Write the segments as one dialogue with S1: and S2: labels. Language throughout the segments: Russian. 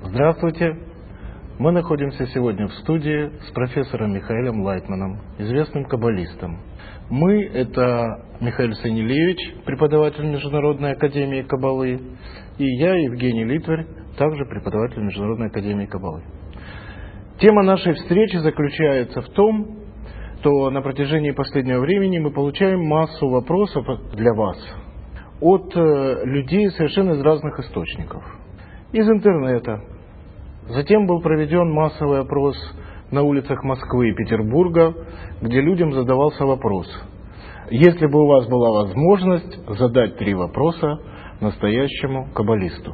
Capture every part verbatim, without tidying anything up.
S1: Здравствуйте! Мы находимся сегодня в студии с профессором Михаилом Лайтманом, известным каббалистом. Мы – это Михаил Санилевич, преподаватель Международной академии каббалы, и я, Евгений Литварь, также преподаватель Международной академии каббалы. Тема нашей встречи заключается в том, что на протяжении последнего времени мы получаем массу вопросов для вас от людей совершенно из разных источников. Из интернета. Затем был проведен массовый опрос на улицах Москвы и Петербурга, где людям задавался вопрос: если бы у вас была возможность задать три вопроса настоящему каббалисту.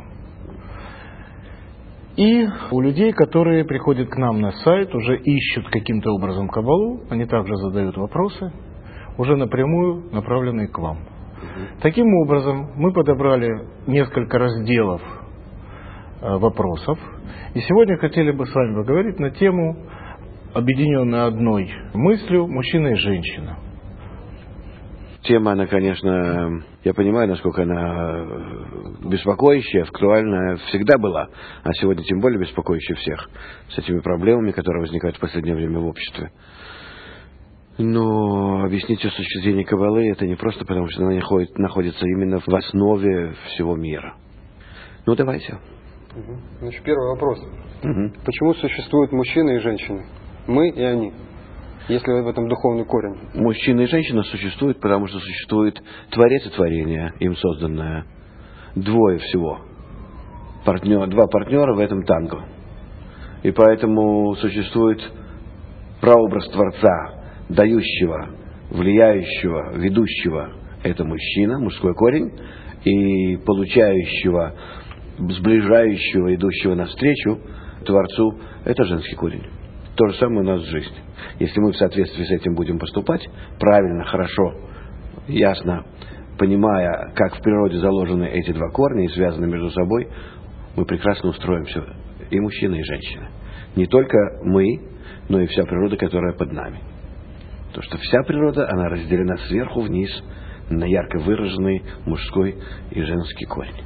S1: И у людей, которые приходят к нам на сайт, уже ищут каким-то образом каббалу, они также задают вопросы, уже напрямую направленные к вам. Таким образом, мы подобрали несколько разделов вопросов. И сегодня хотели бы с вами поговорить на тему, объединенную одной мыслью, мужчина и женщина.
S2: Тема, она, конечно, я понимаю, насколько она беспокоящая, актуальная всегда была, а сегодня тем более беспокоящая всех, с этими проблемами, которые возникают в последнее время в обществе. Но объяснить ее с точки зрения каббалы это не просто, потому что она находится именно в основе всего мира. Ну, давайте.
S3: Угу. Значит, первый вопрос.
S2: Угу.
S3: Почему существуют мужчины и женщины? Мы и они. Если в этом духовный корень.
S2: Мужчина и женщина существуют, потому что существует Творец и творение, им созданное. Двое всего. Партнер, два партнера в этом танго. И поэтому существует прообраз Творца, дающего, влияющего, ведущего. Это мужчина, мужской корень. И получающего, сближающего, идущего навстречу Творцу, это женский корень. То же самое у нас в жизни. Если мы в соответствии с этим будем поступать правильно, хорошо, ясно, понимая, как в природе заложены эти два корня и связаны между собой, мы прекрасно устроимся, и мужчина, и женщина. Не только мы, но и вся природа, которая под нами. Потому что вся природа, она разделена сверху вниз на ярко выраженный мужской и женский корень.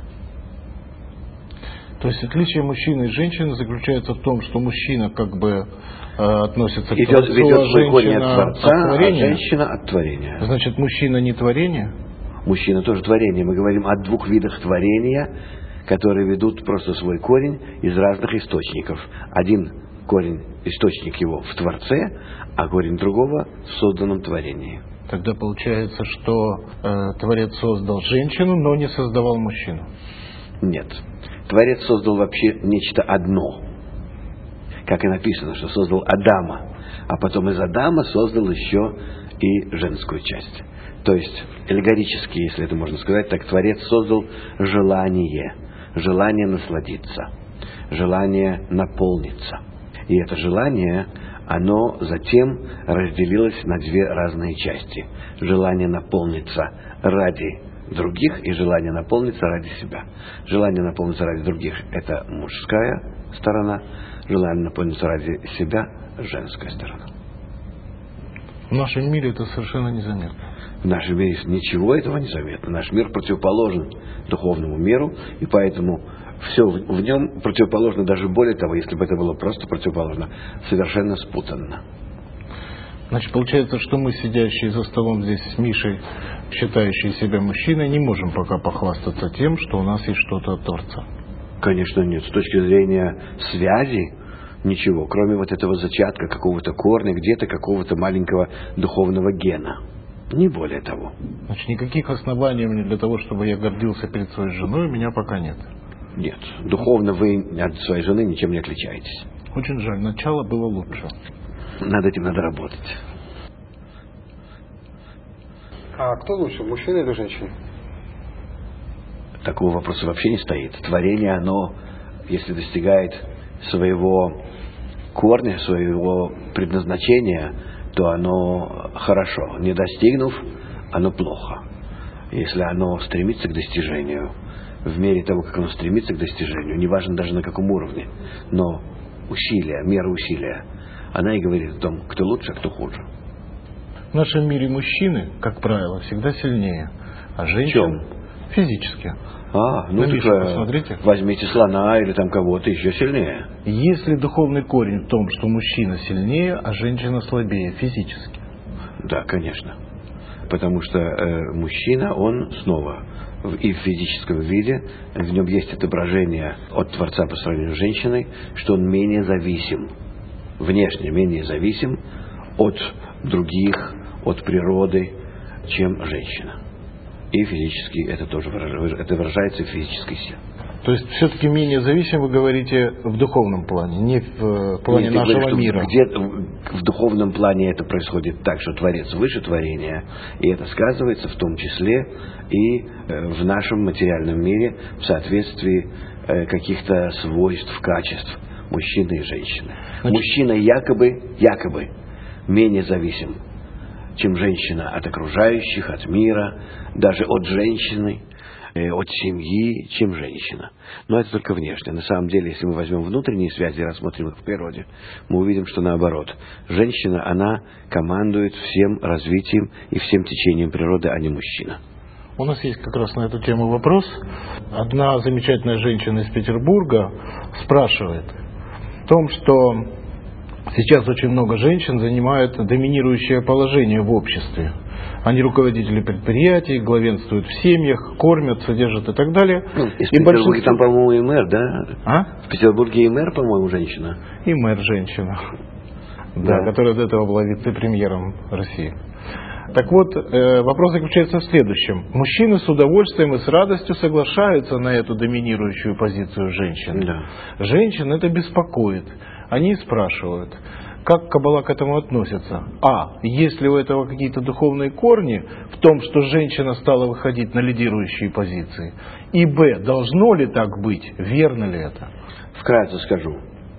S1: То есть отличие мужчины и женщины заключается в том, что мужчина как бы э, относится
S2: Идет,
S1: к Творцу,
S2: ведет
S1: а
S2: свой корень от
S1: женщина
S2: Творца,
S1: от творения.
S2: а женщина от творения.
S1: Значит, мужчина не творение?
S2: Мужчина тоже творение. Мы говорим о двух видах творения, которые ведут просто свой корень из разных источников. Один корень, источник его в Творце, а корень другого в созданном творении.
S1: Тогда получается, что э, Творец создал женщину, но не создавал мужчину.
S2: Нет. Творец создал вообще нечто одно. Как и написано, что создал Адама, а потом из Адама создал еще и женскую часть. То есть, аллегорически, если это можно сказать, так Творец создал желание, желание насладиться, желание наполниться. И это желание, оно затем разделилось на две разные части. Желание наполниться ради других и желание наполниться ради себя. Желание наполниться ради других – это мужская сторона, желание наполниться ради себя – женская сторона.
S1: В нашем мире это совершенно незаметно.
S2: В нашем мире ничего этого не заметно. Наш мир противоположен духовному миру, и поэтому все в нем противоположно, даже более того, если бы это было просто противоположно, совершенно спутанно.
S1: Значит, получается, что мы, сидящие за столом здесь с Мишей, считающие себя мужчиной, не можем пока похвастаться тем, что у нас есть что-то от Творца.
S2: Конечно, нет. С точки зрения связи, ничего, кроме вот этого зачатка, какого-то корня, где-то какого-то маленького духовного гена. Не более того.
S1: Значит, никаких оснований для того, чтобы я гордился перед своей женой, у меня пока нет.
S2: Нет. Духовно вы от своей жены ничем не отличаетесь.
S1: Очень жаль. Начало было лучше.
S2: Над этим надо работать.
S3: А кто лучше, мужчина или женщина?
S2: Такого вопроса вообще не стоит. Творение, оно, если достигает своего корня, своего предназначения, то оно хорошо. Не достигнув, оно плохо. Если оно стремится к достижению, в мере того, как оно стремится к достижению, неважно даже на каком уровне, но усилия, мера усилия, она и говорит о том, кто лучше, а кто хуже.
S1: В нашем мире мужчины, как правило, всегда сильнее, а женщины физически.
S2: А, ну
S1: на Мишу
S2: так,
S1: посмотрите.
S2: Возьмите слона или там кого-то еще сильнее.
S1: Если духовный корень в том, что мужчина сильнее, а женщина слабее физически?
S2: Да, конечно. Потому что э, мужчина, он снова в, и в физическом виде, в нем есть отображение от Творца по сравнению с женщиной, что он менее зависим, внешне менее зависим от других, от природы, чем женщина. И физически это тоже выражается, это выражается в физической силе.
S1: То есть все-таки менее зависим, вы говорите, в духовном плане, не в плане
S2: Нет, я
S1: нашего
S2: говорю,
S1: мира.
S2: Где в духовном плане это происходит так, что Творец выше творения, и это сказывается в том числе и в нашем материальном мире в соответствии каких-то свойств, качеств мужчины и женщины. Значит, мужчина якобы, якобы менее зависим, чем женщина от окружающих, от мира, даже от женщины, от семьи, чем женщина. Но это только внешне. На самом деле, если мы возьмем внутренние связи и рассмотрим их в природе, мы увидим, что наоборот. Женщина, она командует всем развитием и всем течением природы, а не мужчина.
S1: У нас есть как раз на эту тему вопрос. Одна замечательная женщина из Петербурга спрашивает о том, что сейчас очень много женщин занимают доминирующее положение в обществе. Они руководители предприятий, главенствуют в семьях, кормят, содержат и так далее.
S2: Ну, из
S1: и
S2: Петербурга
S1: большинство...
S2: там, по-моему, и мэр, да?
S1: А?
S2: В Петербурге и мэр, по-моему, женщина.
S1: И мэр женщина, да,
S2: Да.
S1: которая до этого была вице-премьером России. Так вот, э, вопрос заключается в следующем. Мужчины с удовольствием и с радостью соглашаются на эту доминирующую позицию женщины.
S2: Да.
S1: Женщин это беспокоит. Они спрашивают, как Каббала к этому относится. А, есть ли у этого какие-то духовные корни в том, что женщина стала выходить на лидирующие позиции? И Б, должно ли так быть? Верно ли это?
S2: Вкратце скажу.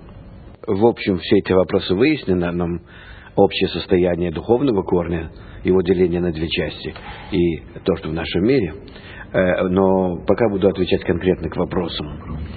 S2: В общем, все эти вопросы выяснены, нам общее состояние духовного корня, его деление на две части, и то, что в нашем мире. Но пока буду отвечать конкретно к вопросам.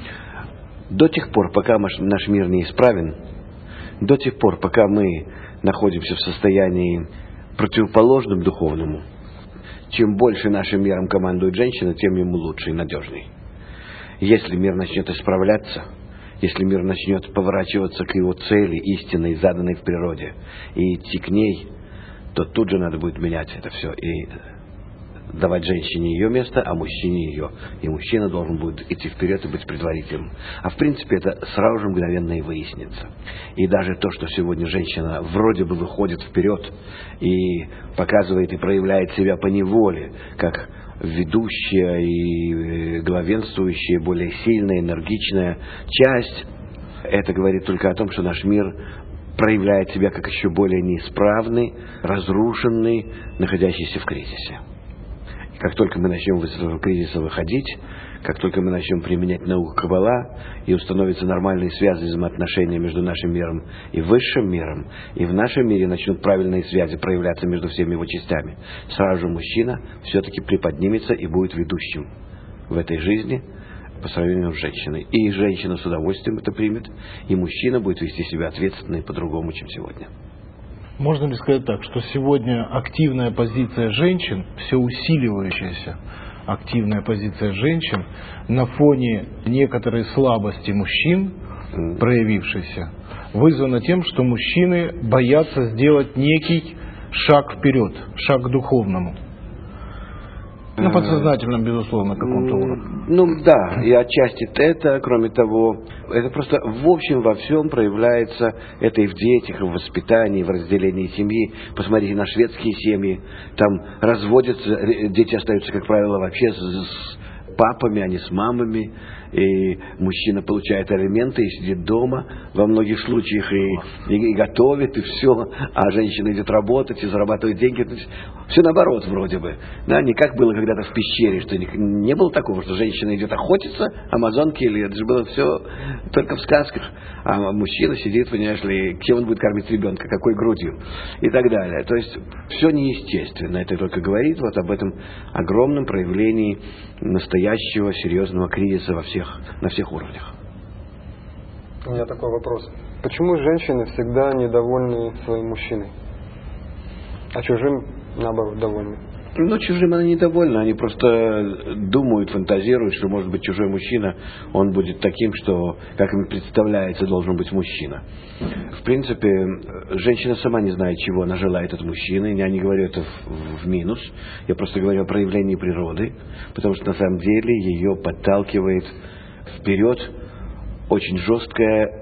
S2: До тех пор, пока наш мир не исправен, до тех пор, пока мы находимся в состоянии противоположном духовному, чем больше нашим миром командует женщина, тем ему лучше и надежней. Если мир начнет исправляться, если мир начнет поворачиваться к его цели, истинной, заданной в природе, и идти к ней, то тут же надо будет менять это все и давать женщине ее место, а мужчине ее. И мужчина должен будет идти вперед и быть предварителем. А в принципе это сразу же мгновенно и выяснится. И даже то, что сегодня женщина вроде бы выходит вперед и показывает и проявляет себя по неволе, как ведущая и главенствующая, более сильная, энергичная часть, это говорит только о том, что наш мир проявляет себя как еще более неисправный, разрушенный, находящийся в кризисе. И как только мы начнем из этого кризиса выходить, как только мы начнем применять науку Каббала и установятся нормальные связи, взаимоотношения между нашим миром и высшим миром, и в нашем мире начнут правильные связи проявляться между всеми его частями, сразу же мужчина все-таки приподнимется и будет ведущим в этой жизни по сравнению с женщиной. И женщина с удовольствием это примет, и мужчина будет вести себя ответственно и по-другому, чем сегодня.
S1: Можно ли сказать так, что сегодня активная позиция женщин, все усиливающаяся активная позиция женщин на фоне некоторой слабости мужчин, mm. проявившейся, вызвана тем, что мужчины боятся сделать некий шаг вперед, шаг к духовному? На подсознательном, безусловно, каком-то уровне.
S2: Ну да, и отчасти это, кроме того, это просто в общем во всем проявляется это и в детях, и в воспитании, и в разделении семьи. Посмотрите на шведские семьи, там разводятся, дети остаются, как правило, вообще с, с папами, а не с мамами. И мужчина получает алименты и сидит дома во многих случаях и, и, и готовит, и все, а женщина идет работать и зарабатывает деньги. Все наоборот вроде бы. Да, не как было когда-то в пещере, что не, не было такого, что женщина идет охотиться, амазонки, или это же было все только в сказках. А мужчина сидит, понимаешь ли, чем он будет кормить ребенка, какой грудью и так далее. То есть все неестественно. Это только говорит вот об этом огромном проявлении настоящего серьезного кризиса во всех, на всех уровнях.
S3: У меня такой вопрос. Почему женщины всегда недовольны своим мужчиной, а чужим, наоборот, довольны?
S2: Ну, чужим она недовольна, они просто думают, фантазируют, что, может быть, чужой мужчина, он будет таким, что, как им представляется, должен быть мужчина. В принципе, женщина сама не знает, чего она желает от мужчины, я не говорю это в, в минус, я просто говорю о проявлении природы, потому что, на самом деле, ее подталкивает вперед очень жесткая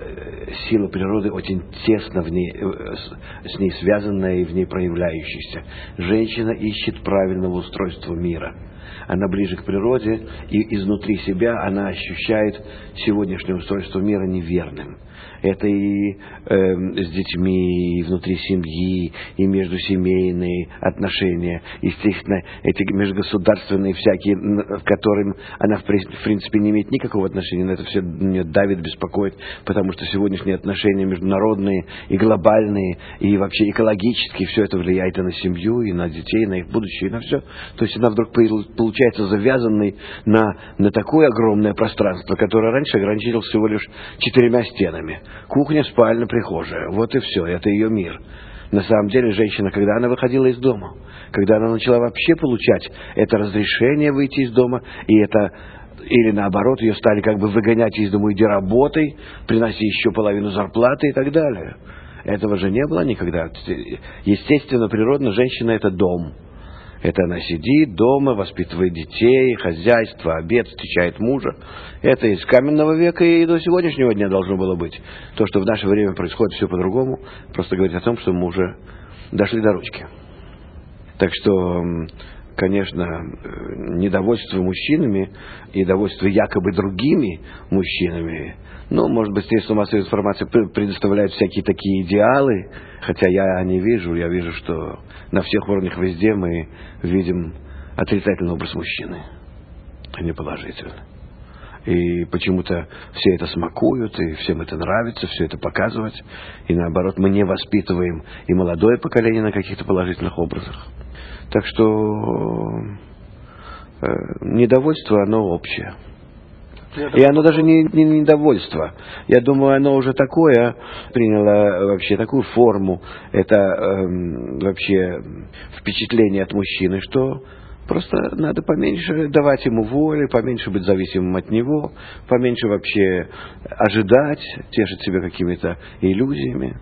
S2: сила природы, очень тесно в ней, с ней связанная и в ней проявляющаяся. Женщина ищет правильного устройства мира. Она ближе к природе, и изнутри себя она ощущает сегодняшнее устройство мира неверным. Это и э, с детьми, и внутри семьи, и междусемейные отношения, естественно, эти межгосударственные всякие, к которым она, в принципе, не имеет никакого отношения, но это все ее давит, беспокоит, потому что сегодняшние отношения международные и глобальные, и вообще экологические, все это влияет и на семью, и на детей, и на их будущее, и на все. То есть она вдруг получается завязанной на, на такое огромное пространство, которое раньше ограничивалось всего лишь четырьмя стенами. Кухня, спальня, прихожая. Вот и все. Это ее мир. На самом деле, женщина, когда она выходила из дома, когда она начала вообще получать это разрешение выйти из дома, и это, или наоборот, ее стали как бы выгонять из дома, иди работай, приноси еще половину зарплаты и так далее. Этого же не было никогда. Естественно, природно, женщина — это дом. Это она сидит дома, воспитывает детей, хозяйство, обед, встречает мужа. Это из каменного века и до сегодняшнего дня должно было быть. То, что в наше время происходит все по-другому, просто говорит о том, что мы уже дошли до ручки. Так что, конечно, недовольство мужчинами и недовольство якобы другими мужчинами, ну, может быть, средства массовой информации предоставляют всякие такие идеалы, хотя я не вижу, я вижу, что на всех уровнях везде мы видим отрицательный образ мужчины, а не положительный. И почему-то все это смакуют, и всем это нравится, все это показывать. И наоборот, мы не воспитываем и молодое поколение на каких-то положительных образах. Так что э, недовольство, оно общее. И оно даже не, не недовольство. Я думаю, оно уже такое приняло вообще такую форму, это э, вообще впечатление от мужчины, что просто надо поменьше давать ему воли, поменьше быть зависимым от него, поменьше вообще ожидать, тешить себя какими-то иллюзиями.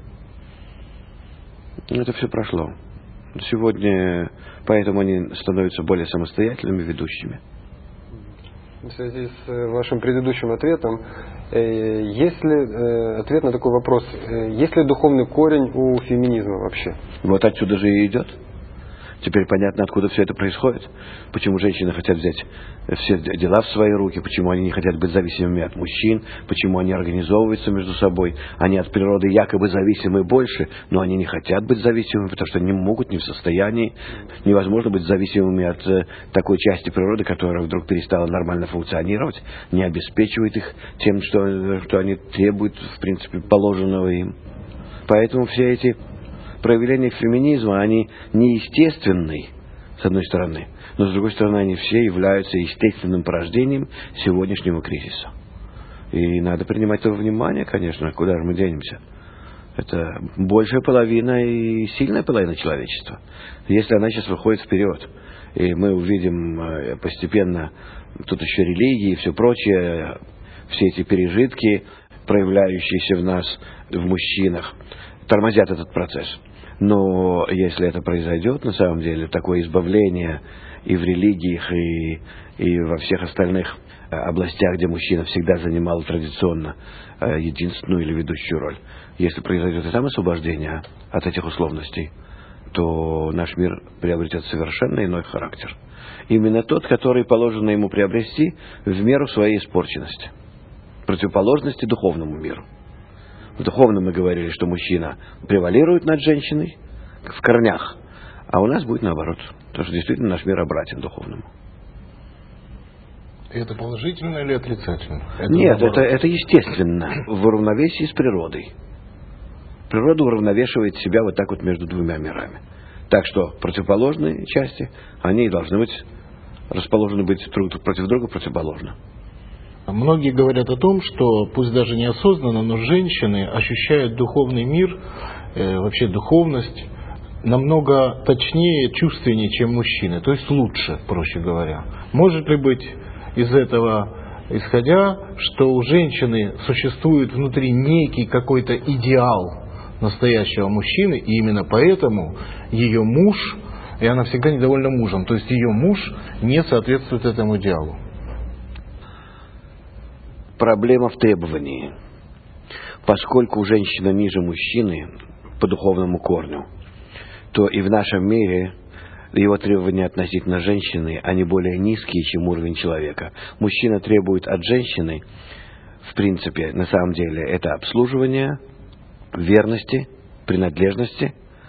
S2: Это все прошло. Сегодня поэтому они становятся более самостоятельными, ведущими.
S3: В связи с вашим предыдущим ответом, есть ли ответ на такой вопрос, есть ли духовный корень у феминизма вообще?
S2: Вот отсюда же и идет. Теперь понятно, откуда все это происходит. Почему женщины хотят взять все дела в свои руки, почему они не хотят быть зависимыми от мужчин, почему они организовываются между собой. Они от природы якобы зависимы больше, но они не хотят быть зависимыми, потому что не могут, не в состоянии. Невозможно быть зависимыми от такой части природы, которая вдруг перестала нормально функционировать, не обеспечивает их тем, что, что они требуют, в принципе, положенного им. Поэтому все эти проявления феминизма, они неестественны, с одной стороны, но с другой стороны, они все являются естественным порождением сегодняшнего кризиса. И надо принимать это во внимание, конечно, куда же мы денемся. Это большая половина и сильная половина человечества. Если она сейчас выходит вперед, и мы увидим постепенно, тут еще религии и все прочее, все эти пережитки, проявляющиеся в нас, в мужчинах, тормозят этот процесс. Но если это произойдет, на самом деле, такое избавление и в религиях, и, и во всех остальных областях, где мужчина всегда занимал традиционно единственную или ведущую роль, если произойдет и там освобождение от этих условностей, то наш мир приобретет совершенно иной характер. Именно тот, который положено ему приобрести в меру своей испорченности, противоположности духовному миру. В духовном мы говорили, что мужчина превалирует над женщиной в корнях, а у нас будет наоборот. Потому что действительно наш мир обратен духовному.
S1: Это положительно или отрицательно?
S2: Это Нет, это, это естественно, в уравновесии с природой. Природа уравновешивает себя вот так вот между двумя мирами. Так что противоположные части, они должны быть расположены быть друг против друга противоположно.
S1: Многие говорят о том, что пусть даже неосознанно, но женщины ощущают духовный мир, э, вообще духовность намного точнее, чувственнее, чем мужчины, то есть лучше, проще говоря. Может ли быть из этого исходя, что у женщины существует внутри некий какой-то идеал настоящего мужчины, и именно поэтому ее муж, и она всегда недовольна мужем, то есть ее муж не соответствует этому идеалу?
S2: Проблема в требовании. Поскольку женщина ниже мужчины по духовному корню, то и в нашем мире его требования относительно женщины, они более низкие, чем уровень человека. Мужчина требует от женщины, в принципе, на самом деле, это обслуживание, верности, принадлежности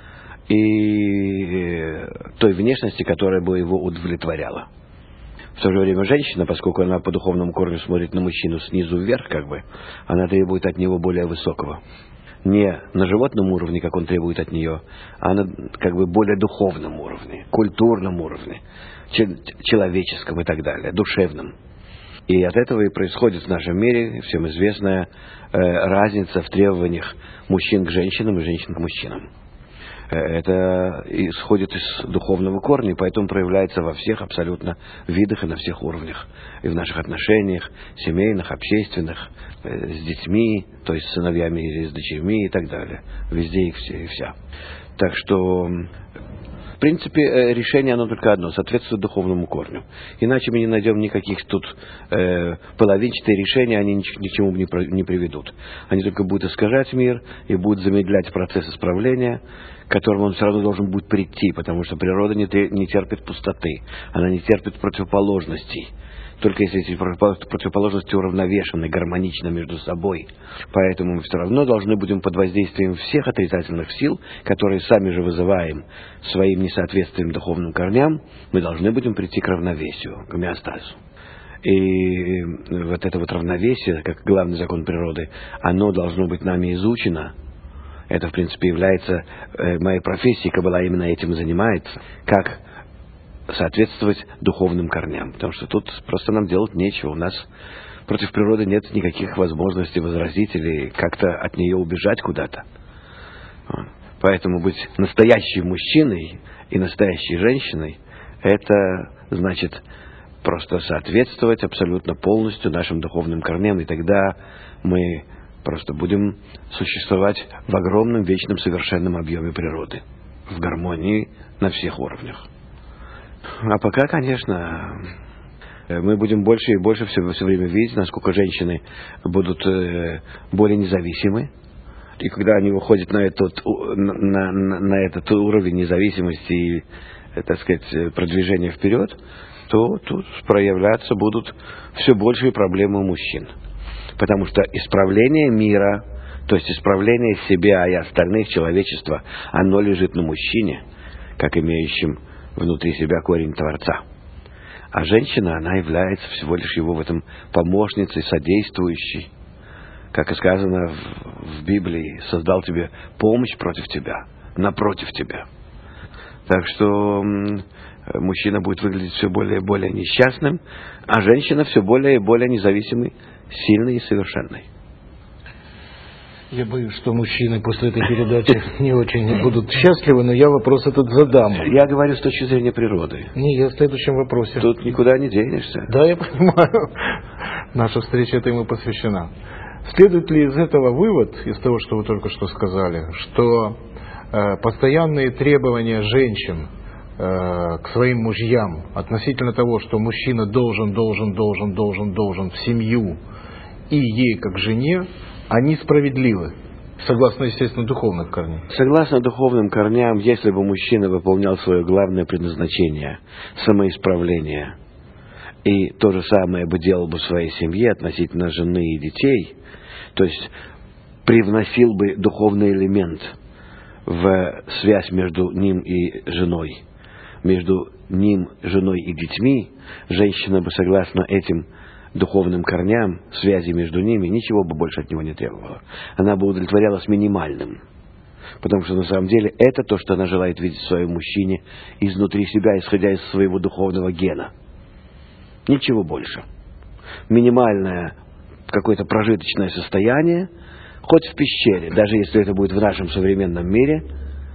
S2: и той внешности, которая бы его удовлетворяла. В то же время женщина, поскольку она по духовному корню смотрит на мужчину снизу вверх, как бы, она требует от него более высокого. Не на животном уровне, как он требует от нее, а на как бы более духовном уровне, культурном уровне, человеческом и так далее, душевном. И от этого и происходит в нашем мире всем известная э, разница в требованиях мужчин к женщинам и женщин к мужчинам. Это исходит из духовного корня, и поэтому проявляется во всех абсолютно видах и на всех уровнях. И в наших отношениях, семейных, общественных, с детьми, то есть с сыновьями или с дочерьми и так далее. Везде и все, и вся. Так что, в принципе, решение оно только одно, соответствует духовному корню. Иначе мы не найдем никаких тут э, половинчатые решения, они ни, ни к чему не, не приведут. Они только будут искажать мир и будут замедлять процесс исправления, к которому он все равно должен будет прийти, потому что природа не, не терпит пустоты, она не терпит противоположностей. Только если эти противоположности уравновешены, гармонично между собой. Поэтому мы все равно должны будем под воздействием всех отрицательных сил, которые сами же вызываем своим несоответствием духовным корням, мы должны будем прийти к равновесию, к гомеостазу. И вот это вот равновесие, как главный закон природы, оно должно быть нами изучено. Это, в принципе, является э, моей профессией, Каббала именно этим и занимается, как соответствовать духовным корням. Потому что тут просто нам делать нечего. У нас против природы нет никаких возможностей возразить или как-то от нее убежать куда-то. Поэтому быть настоящим мужчиной и настоящей женщиной, это значит просто соответствовать абсолютно полностью нашим духовным корням, и тогда мы просто будем существовать в огромном, вечном, совершенном объеме природы, в гармонии на всех уровнях. А пока, конечно, мы будем больше и больше все, все время видеть, насколько женщины будут э, более независимы. И когда они выходят на этот, на, на, на этот уровень независимости и, так сказать, продвижения вперед, то тут проявляться будут все большие проблемы у мужчин. Потому что исправление мира, то есть исправление себя и остальных человечества, оно лежит на мужчине, как имеющем внутри себя корень Творца. А женщина, она является всего лишь его в этом помощницей, содействующей. Как и сказано в, в Библии, создал тебе помощь против тебя, напротив тебя. Так что м- мужчина будет выглядеть все более и более несчастным, а женщина все более и более независимой, сильной и совершенной.
S1: Я боюсь, что мужчины после этой передачи не очень будут счастливы, но я вопрос этот задам.
S2: Я говорю с точки зрения природы.
S1: Не, я в следующем вопросе.
S2: Тут никуда не денешься.
S1: Да, я понимаю. Наша встреча этому посвящена. Следует ли из этого вывод, из того, что вы только что сказали, что э, постоянные требования женщин э, к своим мужьям относительно того, что мужчина должен, должен, должен, должен, должен в семью и ей как жене, они справедливы, согласно, естественно, духовных корням?
S2: Согласно духовным корням, если бы мужчина выполнял свое главное предназначение, самоисправление, и то же самое бы делал бы в своей семье относительно жены и детей, то есть привносил бы духовный элемент в связь между ним и женой, между ним, женой и детьми, женщина бы, согласно этим духовным корням, связи между ними, ничего бы больше от него не требовала. Она бы удовлетворялась минимальным. Потому что на самом деле это то, что она желает видеть в своем мужчине изнутри себя, исходя из своего духовного гена. Ничего больше. Минимальное какое-то прожиточное состояние, хоть в пещере, даже если это будет в нашем современном мире,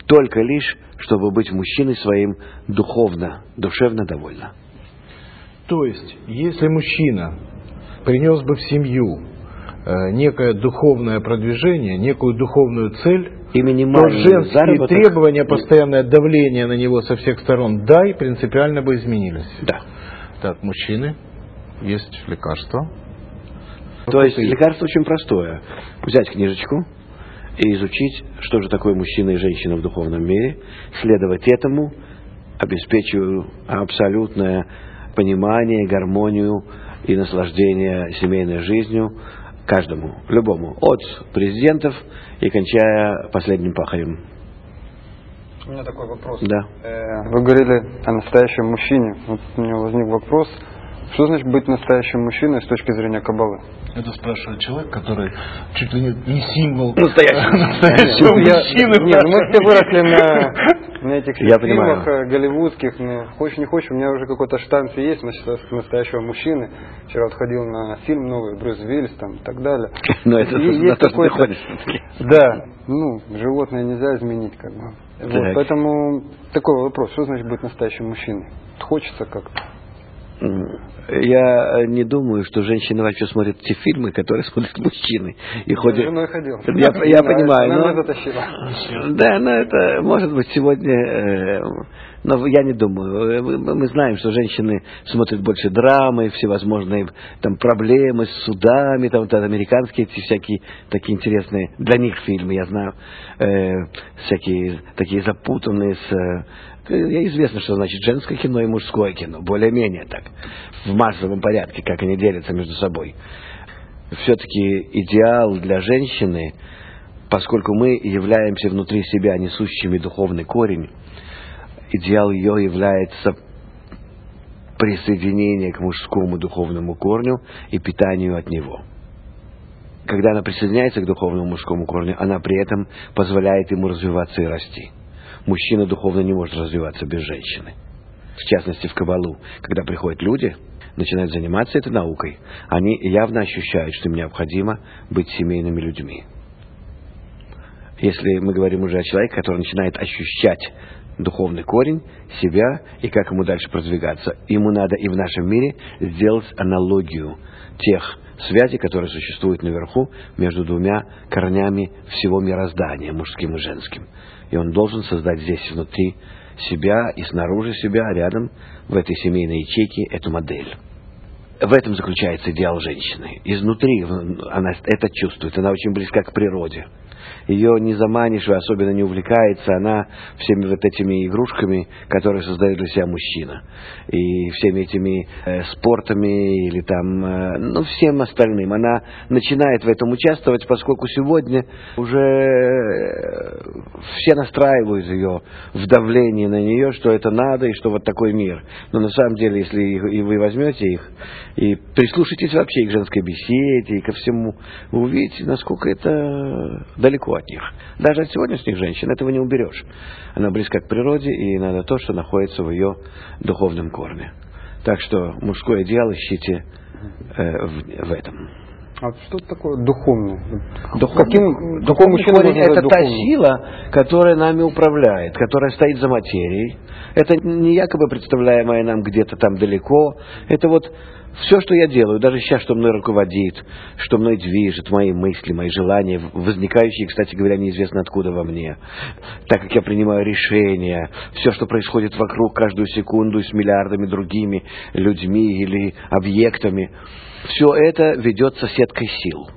S2: только лишь, чтобы быть мужчиной своим духовно, душевно довольно.
S1: То есть, если мужчина принес бы в семью э, некое духовное продвижение, некую духовную цель,
S2: и
S1: то женские
S2: заработок,
S1: требования, постоянное давление на него со всех сторон, дай, принципиально бы изменились.
S2: Да.
S1: Так, мужчины, есть лекарство.
S2: То есть лекарство очень простое. Взять книжечку и изучить, что же такое мужчина и женщина в духовном мире, следовать этому, обеспечиваю абсолютное понимание, гармонию и наслаждение семейной жизнью каждому, любому, от президентов и кончая последним пахарем.
S3: У меня такой вопрос.
S2: Да.
S3: Вы говорили о настоящем мужчине. Вот у меня возник вопрос. Что значит быть настоящим мужчиной с точки зрения Каббалы?
S1: Это спрашивает человек, который чуть ли не символ
S2: настоящего
S3: мужчины. Нет, мы все выросли на, на этих
S2: Я
S3: фильмах
S2: понимаю.
S3: голливудских. Ну, хочешь не хочешь, у меня уже какой-то штамп есть настоящего мужчины. Вчера вот ходил на фильм новый, Брюс Уиллис там и так далее.
S2: Но это на то, что ты ходишь.
S3: Да, ну, животное нельзя изменить как бы. Вот, поэтому такой вопрос, что значит быть настоящим мужчиной? Хочется как-то.
S2: Я не думаю, что женщины вообще смотрят те фильмы, которые смотрят мужчины. И
S3: я
S2: ходят...
S3: с женой ходил.
S2: Я, я, я понимаю.
S3: Она
S2: но...
S3: меня затащила.
S2: Да, но это может быть сегодня... Э, но я не думаю. Мы, мы знаем, что женщины смотрят больше драмы, всевозможные там проблемы с судами, там, там американские эти всякие такие интересные для них фильмы, я знаю, э, всякие такие запутанные с... Э, известно, что значит женское кино и мужское кино, более-менее так, в массовом порядке, как они делятся между собой. Все-таки идеал для женщины, поскольку мы являемся внутри себя несущими духовный корень, идеал ее является присоединение к мужскому духовному корню и питанию от него. Когда она присоединяется к духовному мужскому корню, она при этом позволяет ему развиваться и расти. Мужчина духовно не может развиваться без женщины. В частности, в Каббалу, когда приходят люди, начинают заниматься этой наукой, они явно ощущают, что им необходимо быть семейными людьми. Если мы говорим уже о человеке, который начинает ощущать духовный корень, себя и как ему дальше продвигаться, ему надо и в нашем мире сделать аналогию тех связей, которые существуют наверху между двумя корнями всего мироздания, мужским и женским. И он должен создать здесь внутри себя и снаружи себя, рядом, в этой семейной ячейке, эту модель. В этом заключается идеал женщины. Изнутри она это чувствует, она очень близка к природе. Ее не заманишь, и особенно не увлекается она всеми вот этими игрушками, которые создает для себя мужчина. И всеми этими э, спортами или там, э, ну, всем остальным. Она начинает в этом участвовать, поскольку сегодня уже э, все настраивают ее в давлении на нее, что это надо и что вот такой мир. Но на самом деле, если и вы возьмете их и прислушайтесь вообще и к женской беседе, и ко всему, вы увидите, насколько это далеко от них. Даже от сегодняшних женщин этого не уберешь. Она близка к природе, и надо то, что находится в ее духовном корне. Так что мужской идеал ищите э, в, в этом.
S3: А что такое духовный?
S2: Духовный, Каким, духовный корень – это та сила, которая нами управляет, которая стоит за материей. Это не якобы представляемое нам где-то там далеко. Это вот все, что я делаю, даже сейчас, что мной руководит, что мной движет, мои мысли, мои желания, возникающие, кстати говоря, неизвестно откуда во мне. Так как я принимаю решения, все, что происходит вокруг каждую секунду с миллиардами другими людьми или объектами, все это ведется сеткой сил.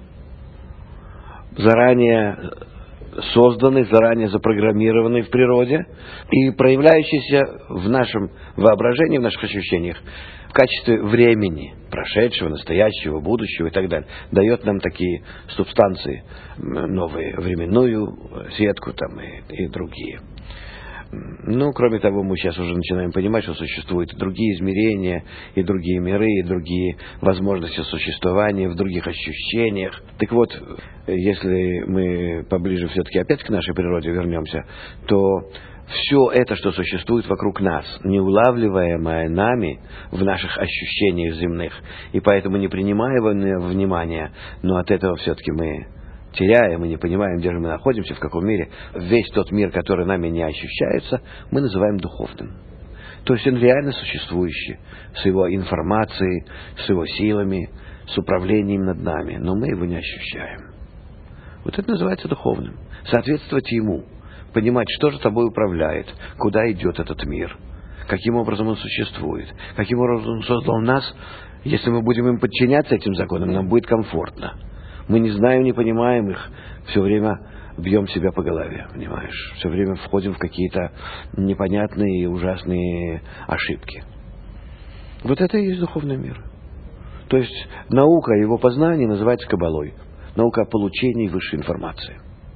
S2: Заранее созданный, заранее запрограммированный в природе и проявляющийся в нашем воображении, в наших ощущениях в качестве времени, прошедшего, настоящего, будущего и так далее, дает нам такие субстанции, новые, временную сетку там и, и другие. Ну, кроме того, мы сейчас уже начинаем понимать, что существуют и другие измерения, и другие миры, и другие возможности существования, в других ощущениях. Так вот, если мы поближе все-таки опять к нашей природе вернемся, то все это, что существует вокруг нас, не улавливаемое нами в наших ощущениях земных, и поэтому не принимаемое внимание, но от этого все-таки мы теряем и не понимаем, где же мы находимся, в каком мире, весь тот мир, который нами не ощущается, мы называем духовным. То есть он реально существующий, с его информацией, с его силами, с управлением над нами, но мы его не ощущаем. Вот это называется духовным. Соответствовать ему, понимать, что же тобой управляет, куда идет этот мир, каким образом он существует, каким образом он создал нас. Если мы будем им подчиняться, этим законам, нам будет комфортно. Мы не знаем, не понимаем их, все время бьем себя по голове, понимаешь? Все время входим в какие-то непонятные и ужасные ошибки. Вот это и есть духовный мир. То есть наука о его познании называется кабалой. Наука о получении высшей информации.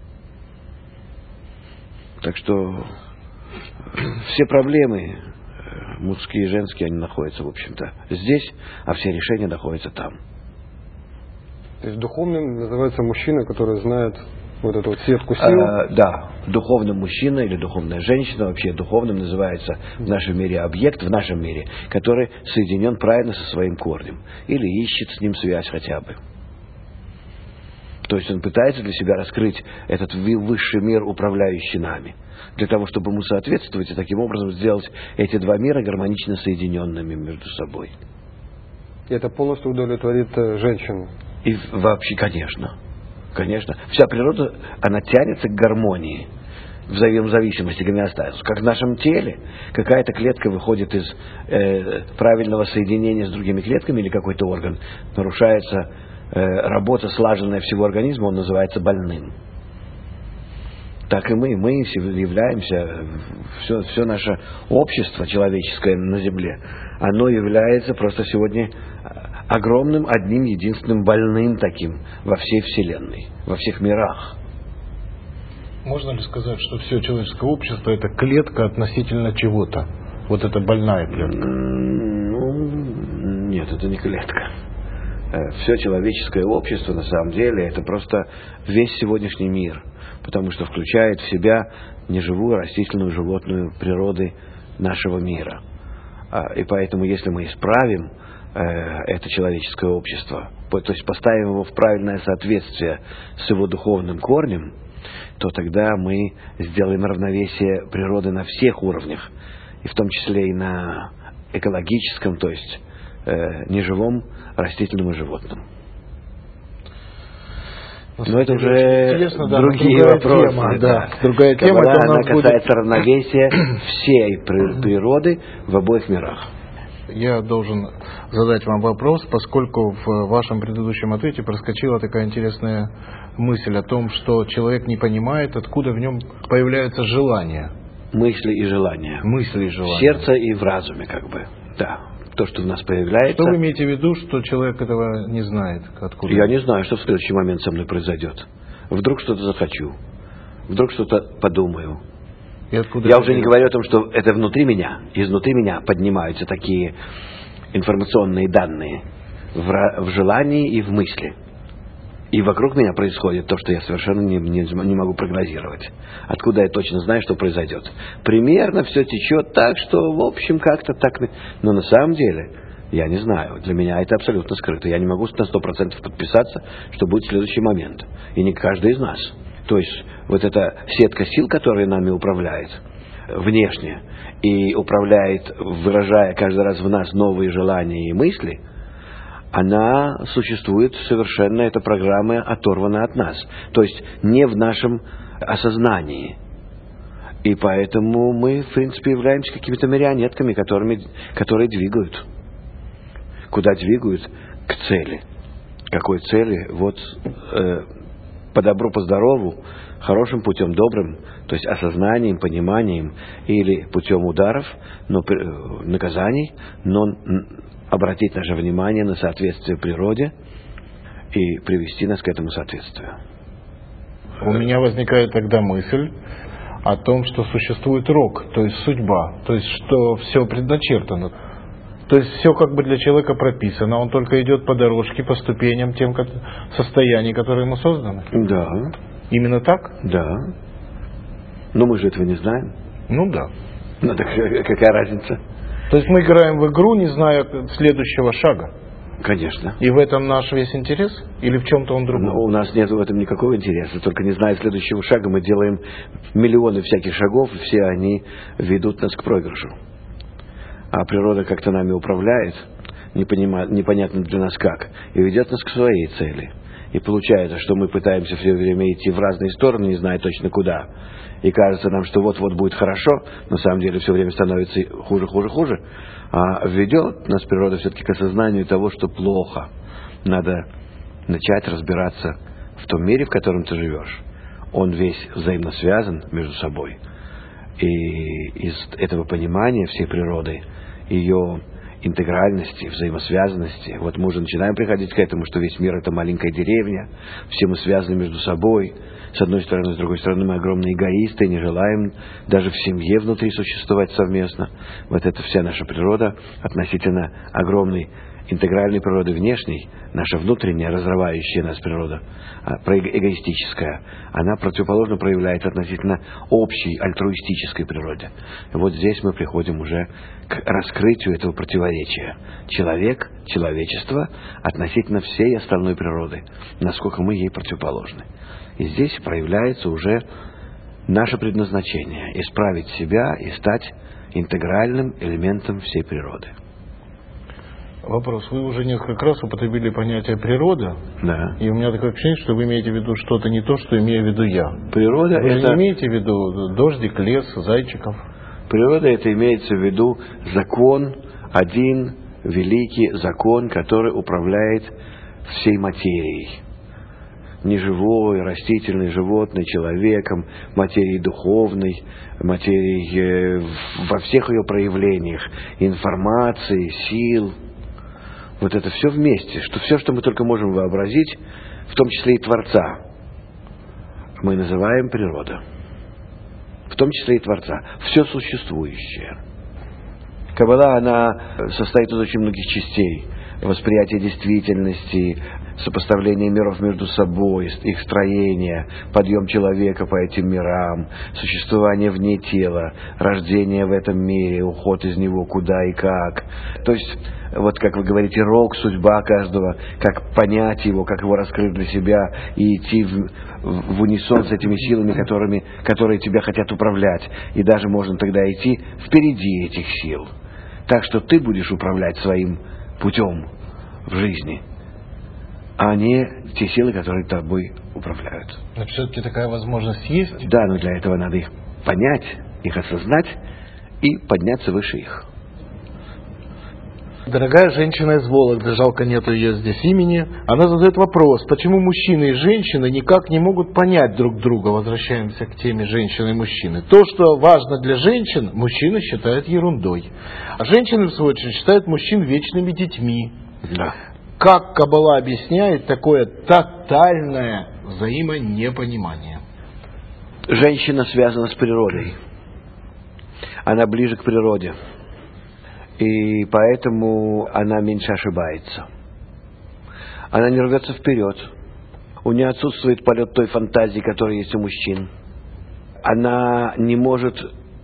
S2: Так что все проблемы, мужские и женские, они находятся, в общем-то, здесь, а все решения находятся там.
S3: То есть духовным называется мужчина, который знает вот эту вот сетку сил?
S2: А, да, духовным мужчина или духовная женщина, вообще духовным называется в нашем мире объект, в нашем мире, который соединен правильно со своим корнем или ищет с ним связь хотя бы. То есть он пытается для себя раскрыть этот высший мир, управляющий нами, для того, чтобы ему соответствовать и таким образом сделать эти два мира гармонично соединенными между собой.
S3: И это полностью удовлетворит женщину?
S2: И вообще, конечно. Конечно. Вся природа, она тянется к гармонии, в взаимозависимости, гомеостазу. Как в нашем теле какая-то клетка выходит из э, правильного соединения с другими клетками, или какой-то орган, нарушается э, работа, слаженная всего организма, он называется больным. Так и мы. Мы являемся, все, все наше общество человеческое на Земле, оно является просто сегодня огромным, одним, единственным больным таким во всей Вселенной, во всех мирах.
S1: Можно ли сказать, что все человеческое общество — это клетка относительно чего-то? Вот это больная клетка?
S2: Ну, нет, это не клетка. Все человеческое общество, на самом деле, это просто весь сегодняшний мир, потому что включает в себя неживую, растительную, животную природы нашего мира. И поэтому, если мы исправим это человеческое общество, то есть поставим его в правильное соответствие с его духовным корнем, то тогда мы сделаем равновесие природы на всех уровнях, и в том числе и на экологическом, то есть э, неживом, растительном и животном. Но это уже
S1: да,
S2: другие
S1: другая
S2: вопросы.
S1: Тема, да. Другая тема,
S2: Каббала, она
S1: будет...
S2: касается равновесия всей природы в обоих мирах.
S1: Я должен задать вам вопрос, поскольку в вашем предыдущем ответе проскочила такая интересная мысль о том, что человек не понимает, откуда в нем появляются желания.
S2: Мысли и желания.
S1: Мысли и желания.
S2: В сердце и в разуме, как бы. Да. То, что у нас появляется.
S1: Что вы имеете в виду, что человек этого не знает? Откуда?
S2: Я не знаю, что в следующий момент со мной произойдет. Вдруг что-то захочу. Вдруг что-то подумаю. Я уже не говорю о том, что это внутри меня, изнутри меня поднимаются такие информационные данные в, в желании и в мысли. И вокруг меня происходит то, что я совершенно не, не, не могу прогнозировать. Откуда я точно знаю, что произойдет. Примерно все течет так, что в общем как-то так. Но на самом деле я не знаю. Для меня это абсолютно скрыто. Я не могу на сто процентов подписаться, что будет в следующий момент. И не каждый из нас. То есть вот эта сетка сил, которая нами управляет внешне и управляет, выражая каждый раз в нас новые желания и мысли, она существует совершенно, эта программа оторвана от нас. То есть не в нашем осознании. И поэтому мы, в принципе, являемся какими-то марионетками, которыми, которые двигают. Куда двигают? К цели. Какой цели? Вот э, по добру, по здорову, хорошим путем, добрым, то есть осознанием, пониманием, или путем ударов, но, наказаний, но обратить наше внимание на соответствие природе и привести нас к этому соответствию.
S1: У меня возникает тогда мысль о том, что существует рок, то есть судьба, то есть что все предначертано. То есть все как бы для человека прописано, он только идет по дорожке, по ступеням, тем состояний, которые ему созданы.
S2: Да.
S1: Именно так?
S2: Да. Но мы же этого не знаем.
S1: Ну да.
S2: Ну так какая разница?
S1: То есть мы играем в игру, не зная следующего шага.
S2: Конечно.
S1: И в этом наш весь интерес? Или в чем-то он другой?
S2: Но у нас нет в этом никакого интереса. Только не зная следующего шага, мы делаем миллионы всяких шагов, и все они ведут нас к проигрышу. А природа как-то нами управляет, непонятно для нас как, и ведет нас к своей цели. И получается, что мы пытаемся все время идти в разные стороны, не зная точно куда. И кажется нам, что вот-вот будет хорошо, на самом деле все время становится хуже, хуже, хуже. А ведет нас природа все-таки к осознанию того, что плохо. Надо начать разбираться в том мире, в котором ты живешь. Он весь взаимно связан между собой. И из этого понимания всей природы, ее интегральности, взаимосвязанности, вот мы уже начинаем приходить к этому, что весь мир — это маленькая деревня, все мы связаны между собой. С одной стороны, с другой стороны, мы огромные эгоисты, не желаем даже в семье внутри существовать совместно. Вот это вся наша природа относительно огромной интегральной природы внешней, наша внутренняя, разрывающая нас природа, эгоистическая, она противоположно проявляется относительно общей альтруистической природе. И вот здесь мы приходим уже к раскрытию этого противоречия. Человек, человечество относительно всей остальной природы, насколько мы ей противоположны. И здесь проявляется уже наше предназначение – исправить себя и стать интегральным элементом всей природы.
S1: Вопрос. Вы уже несколько раз употребили понятие «природа».
S2: Да.
S1: И у меня такое ощущение, что вы имеете в виду что-то не то, что имею в виду я.
S2: Природа
S1: вы
S2: это...
S1: не имеете в виду дождик, лес, зайчиков?
S2: Природа — это имеется в виду закон, один великий закон, который управляет всей материей. Неживой, растительной, животной, человеком, материей духовной, материей э, во всех ее проявлениях, информации, сил. Вот это все вместе, что все, что мы только можем вообразить, в том числе и Творца, мы называем природа. В том числе и Творца. Все существующее. Каббала, она состоит из очень многих частей. Восприятие действительности, сопоставление миров между собой, их строение, подъем человека по этим мирам, существование вне тела, рождение в этом мире, уход из него куда и как. То есть, вот как вы говорите, рок, судьба каждого, как понять его, как его раскрыть для себя и идти в, в, в унисон с этими силами, которыми, которые тебя хотят управлять. И даже можно тогда идти впереди этих сил. Так что ты будешь управлять своим путем в жизни, а не те силы, которые тобой управляют.
S1: Но все-таки такая возможность есть?
S2: Да, но для этого надо их понять, их осознать и подняться выше их.
S1: Дорогая женщина из Вологды, жалко нету ее здесь имени, она задает вопрос, почему мужчины и женщины никак не могут понять друг друга. Возвращаемся к теме женщины и мужчины. То, что важно для женщин, мужчины считают ерундой. А женщины, в свою очередь, считают мужчин вечными детьми.
S2: Да.
S1: Как Каббала объясняет такое тотальное взаимонепонимание?
S2: Женщина связана с природой. Она ближе к природе. И поэтому она меньше ошибается. Она не рвется вперед. У нее отсутствует полет той фантазии, которая есть у мужчин. Она не может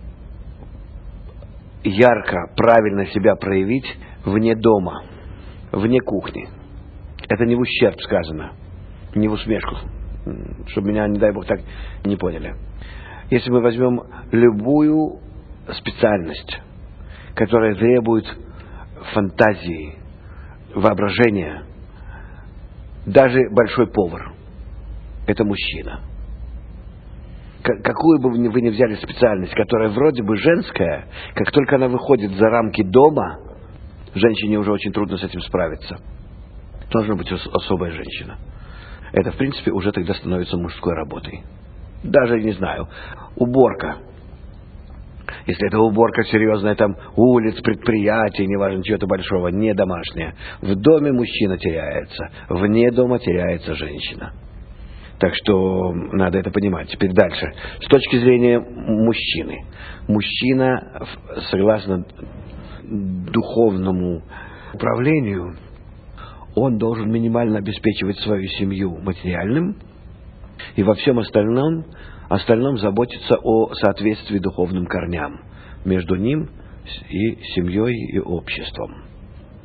S2: ярко, правильно себя проявить вне дома, вне кухни. Это не в ущерб сказано, не в усмешку, чтобы меня, не дай бог, так не поняли. Если мы возьмем любую специальность, которая требует фантазии, воображения, даже большой повар – это мужчина. Какую бы вы ни взяли специальность, которая вроде бы женская, как только она выходит за рамки дома, женщине уже очень трудно с этим справиться. Должна быть особая женщина. Это, в принципе, уже тогда становится мужской работой. Даже, не знаю, уборка. Если это уборка серьезная, там, улиц, предприятий, неважно, чего-то большого, не домашняя. В доме мужчина теряется, вне дома теряется женщина. Так что надо это понимать. Теперь дальше. С точки зрения мужчины. Мужчина, согласно духовному управлению, он должен минимально обеспечивать свою семью материальным и во всем остальном Остальном заботиться о соответствии духовным корням между ним и семьей и обществом.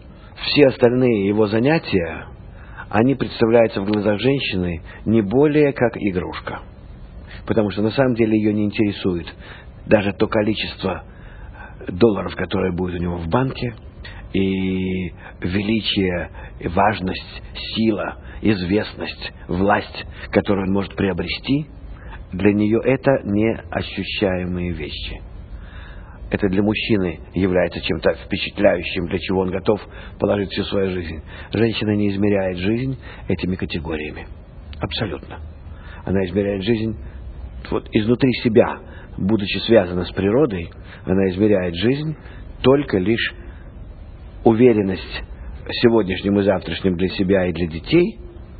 S2: все остальные его занятия, они представляются в глазах женщины не более как игрушка. Потому что на самом деле ее не интересует даже то количество долларов, которое будет у него в банке, и величие, и важность, сила, известность, власть, которую он может приобрести. Для нее это неощущаемые вещи. Это для мужчины является чем-то впечатляющим, для чего он готов положить всю свою жизнь. Женщина не измеряет жизнь этими категориями. Абсолютно. Она измеряет жизнь вот изнутри себя, будучи связана с природой, она измеряет жизнь только лишь уверенность сегодняшним и завтрашним для себя и для детей.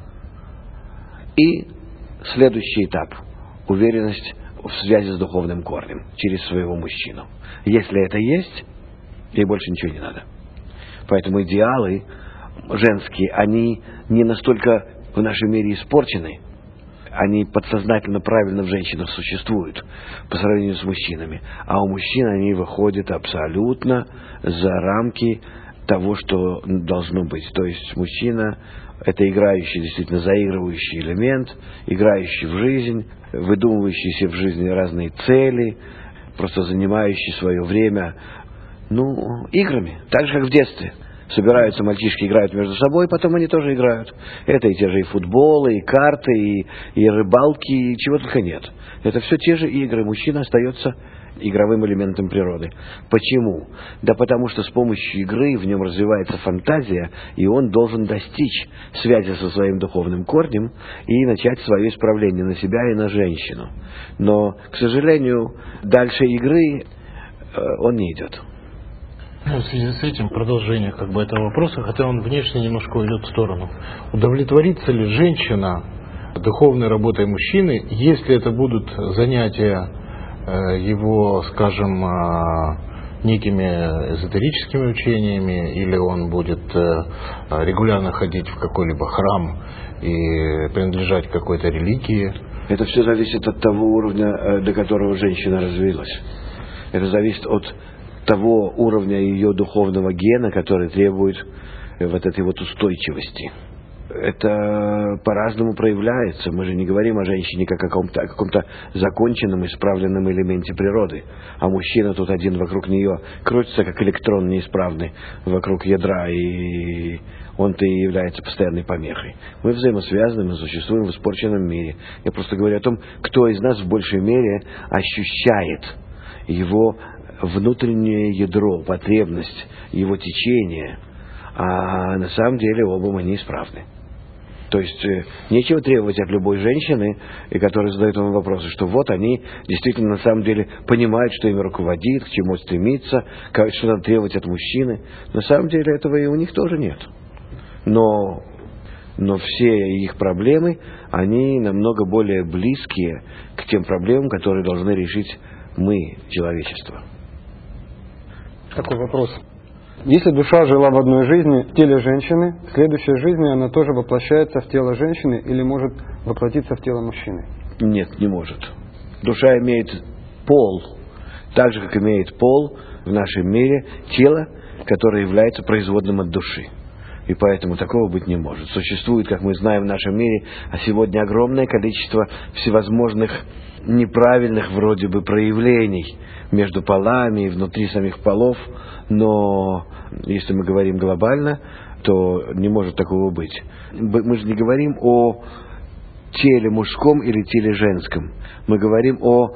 S2: И следующий этап – уверенность в связи с духовным корнем через своего мужчину. Если это есть, ей больше ничего не надо. Поэтому идеалы женские, они не настолько в нашем мире испорчены, они подсознательно правильно в женщинах существуют по сравнению с мужчинами. А у мужчин они выходят абсолютно за рамки того, что должно быть. То есть мужчина – это играющий, действительно заигрывающий элемент, играющий в жизнь, выдумывающий себе в жизни разные цели, просто занимающий свое время, ну, играми, так же, как в детстве. Собираются мальчишки, играют между собой, потом они тоже играют. Это и те же и футболы, и карты, и, и рыбалки, и чего только нет. Это все те же игры. Мужчина остается игровым элементом природы. Почему? Да потому что с помощью игры в нем развивается фантазия, и он должен достичь связи со своим духовным корнем и начать свое исправление на себя и на женщину. Но, к сожалению, дальше игры э, он не идет.
S1: Ну, в связи с этим продолжение как бы этого вопроса, хотя он внешне немножко уйдет в сторону. Удовлетворится ли женщина духовной работой мужчины, если это будут занятия э, его, скажем, э, некими эзотерическими учениями, или он будет э, регулярно ходить в какой-либо храм и принадлежать какой-то религии?
S2: Это все зависит от того уровня, э, до которого женщина развилась. Это зависит от того уровня ее духовного гена, который требует вот этой вот устойчивости. Это по-разному проявляется. Мы же не говорим о женщине как о каком-то, о каком-то законченном, исправленном элементе природы. А мужчина тут один вокруг нее крутится, как электрон неисправный вокруг ядра, и он-то и является постоянной помехой. Мы взаимосвязаны, мы существуем в испорченном мире. Я просто говорю о том, кто из нас в большей мере ощущает его внутреннее ядро, потребность, его течение, а на самом деле оба мы неисправны. То есть э, нечего требовать от любой женщины, и которая задает вам вопросы, что вот они действительно на самом деле понимают, что ими руководит, к чему стремиться, как, что надо требовать от мужчины. На самом деле этого и у них тоже нет. Но, но все их проблемы, они намного более близкие к тем проблемам, которые должны решить мы, человечество.
S3: Такой вопрос. Если душа жила в одной жизни в теле женщины, в следующей жизни она тоже воплощается в тело женщины или может воплотиться в тело мужчины?
S2: Нет, не может. Душа имеет пол, так же, как имеет пол в нашем мире тело, которое является производным от души. И поэтому такого быть не может. Существует, как мы знаем, в нашем мире, а сегодня огромное количество всевозможных неправильных вроде бы проявлений между полами и внутри самих полов, но если мы говорим глобально, то не может такого быть. Мы же не говорим о теле мужском или теле женском. Мы говорим о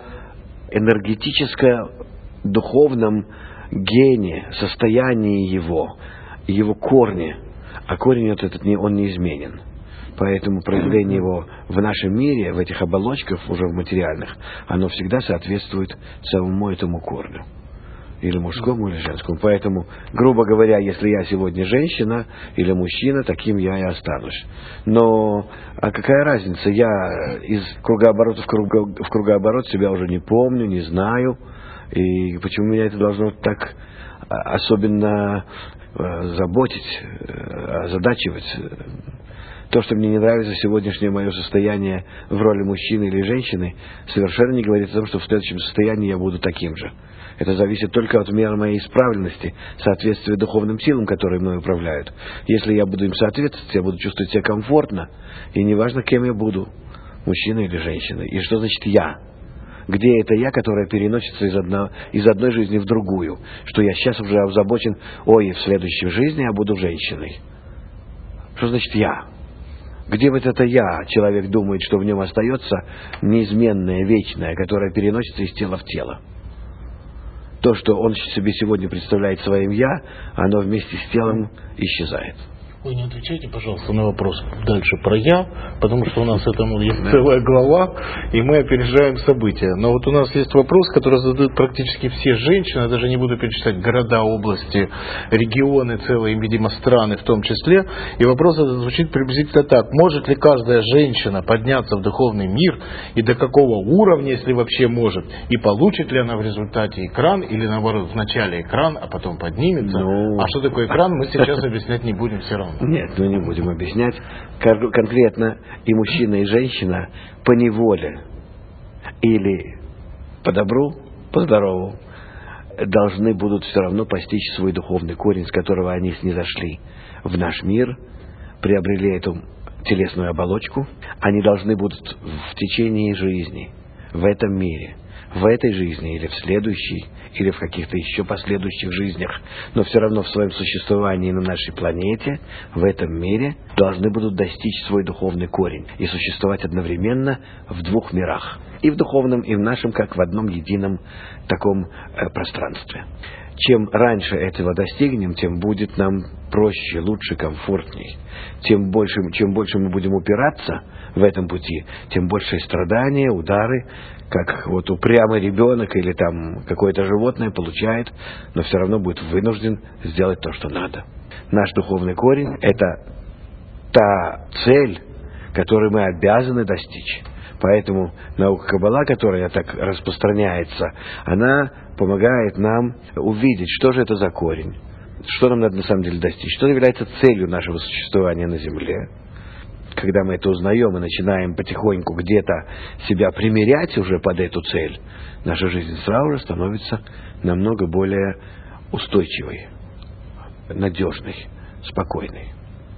S2: энергетическо-духовном гене, состоянии его, его корне. А корень этот, он неизменен. Поэтому проявление его в нашем мире, в этих оболочках уже в материальных, оно всегда соответствует самому этому корню. Или мужскому, или женскому. Поэтому, грубо говоря, если я сегодня женщина или мужчина, таким я и останусь. Но а какая разница? Я из кругооборота в, круго, в кругооборот себя уже не помню, не знаю. И почему меня это должно так особенно заботить, озадачивать? То, что мне не нравится сегодняшнее мое состояние в роли мужчины или женщины, совершенно не говорит о том, что в следующем состоянии я буду таким же. Это зависит только от меры моей исправленности, соответствия духовным силам, которые мной управляют. Если я буду им соответствовать, я буду чувствовать себя комфортно, и неважно, кем я буду, мужчина или женщина. И что значит «я»? Где это «я», которое переносится из, одно, из одной жизни в другую? Что я сейчас уже озабочен, ой, в следующей жизни я буду женщиной. Что значит «я»? Где вот это «я» человек думает, что в нем остается неизменное, вечное, которое переносится из тела в тело? То, что он себе сегодня представляет своим «я», оно вместе с телом исчезает.
S1: Вы не отвечайте, пожалуйста, на вопрос дальше про «я», потому что у нас этому есть целая глава, и мы опережаем события. Но вот у нас есть вопрос, который задают практически все женщины, я даже не буду перечислять города, области, регионы, целые, видимо, страны в том числе. И вопрос этот звучит приблизительно так. Может ли каждая женщина подняться в духовный мир, и до какого уровня, если вообще может, и получит ли она в результате экран, или наоборот, вначале экран, а потом поднимется?
S2: Ну...
S1: А что такое экран, мы сейчас объяснять не будем все равно.
S2: Нет, мы не будем объяснять. Конкретно и мужчина, и женщина по неволе или по добру, по здорову должны будут все равно постичь свой духовный корень, с которого они снизошли в наш мир, приобрели эту телесную оболочку. Они должны будут в течение жизни, в этом мире, в этой жизни или в следующей, или в каких-то еще последующих жизнях, но все равно в своем существовании на нашей планете, в этом мире, должны будут достичь свой духовный корень и существовать одновременно в двух мирах. И в духовном, и в нашем, как в одном едином таком э, пространстве. Чем раньше этого достигнем, тем будет нам проще, лучше, комфортней. Тем больше, чем больше мы будем упираться в этом пути, тем больше страдания, удары, как вот упрямый ребенок или там какое-то животное получает, но все равно будет вынужден сделать то, что надо. Наш духовный корень – это та цель, которую мы обязаны достичь. Поэтому наука Каббала, которая так распространяется, она помогает нам увидеть, что же это за корень, что нам надо на самом деле достичь, что является целью нашего существования на Земле. Когда мы это узнаем и начинаем потихоньку где-то себя примерять уже под эту цель, наша жизнь сразу же становится намного более устойчивой, надежной, спокойной.